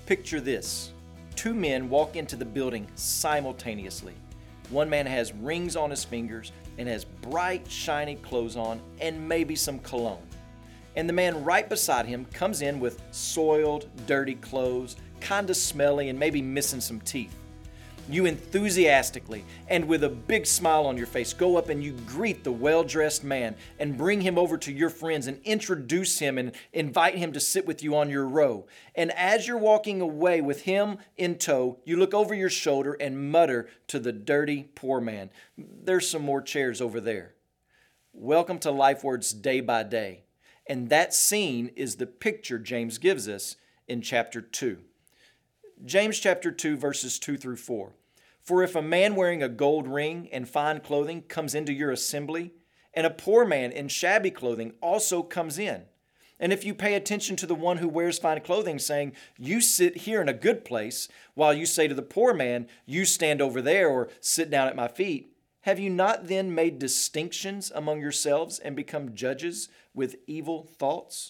Picture this. Two men walk into the building simultaneously. One man has rings on his fingers and has bright, shiny clothes on and maybe some cologne. And the man right beside him comes in with soiled, dirty clothes, kinda smelly and maybe missing some teeth. You enthusiastically and with a big smile on your face go up and you greet the well-dressed man and bring him over to your friends and introduce him and invite him to sit with you on your row. And as you're walking away with him in tow, you look over your shoulder and mutter to the dirty poor man, "There's some more chairs over there." Welcome to LifeWords Day by Day. And that scene is the picture James gives us in chapter 2. James chapter 2 verses 2 through 4. For if a man wearing a gold ring and fine clothing comes into your assembly, and a poor man in shabby clothing also comes in, and if you pay attention to the one who wears fine clothing, saying, "You sit here in a good place," while you say to the poor man, "You stand over there," or "Sit down at my feet," have you not then made distinctions among yourselves and become judges with evil thoughts?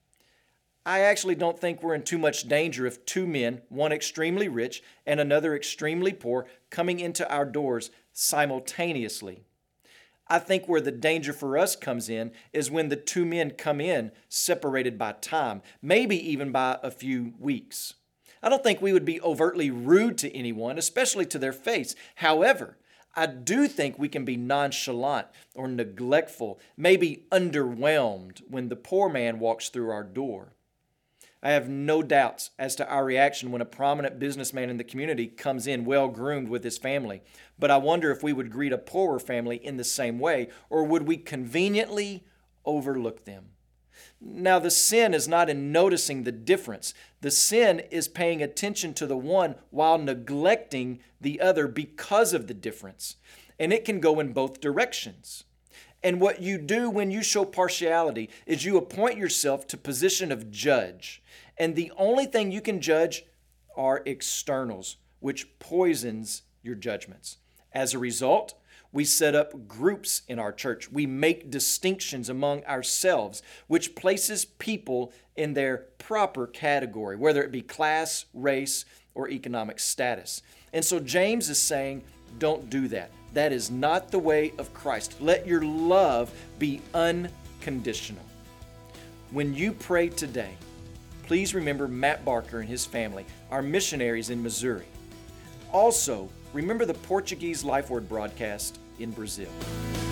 I actually don't think we're in too much danger if two men, one extremely rich and another extremely poor, coming into our doors simultaneously. I think where the danger for us comes in is when the two men come in separated by time, maybe even by a few weeks. I don't think we would be overtly rude to anyone, especially to their face. However, I do think we can be nonchalant or neglectful, maybe underwhelmed when the poor man walks through our door. I have no doubts as to our reaction when a prominent businessman in the community comes in well-groomed with his family. But I wonder if we would greet a poorer family in the same way, or would we conveniently overlook them? Now, the sin is not in noticing the difference. The sin is paying attention to the one while neglecting the other because of the difference. And it can go in both directions. And what you do when you show partiality is you appoint yourself to position of judge. And the only thing you can judge are externals, which poisons your judgments. As a result, we set up groups in our church. We make distinctions among ourselves, which places people in their proper category, whether it be class, race, or economic status. And so James is saying, don't do that. That is not the way of Christ. Let your love be unconditional. When you pray today, please remember Matt Barker and his family, our missionaries in Missouri. Also, remember the Portuguese LifeWord broadcast in Brazil.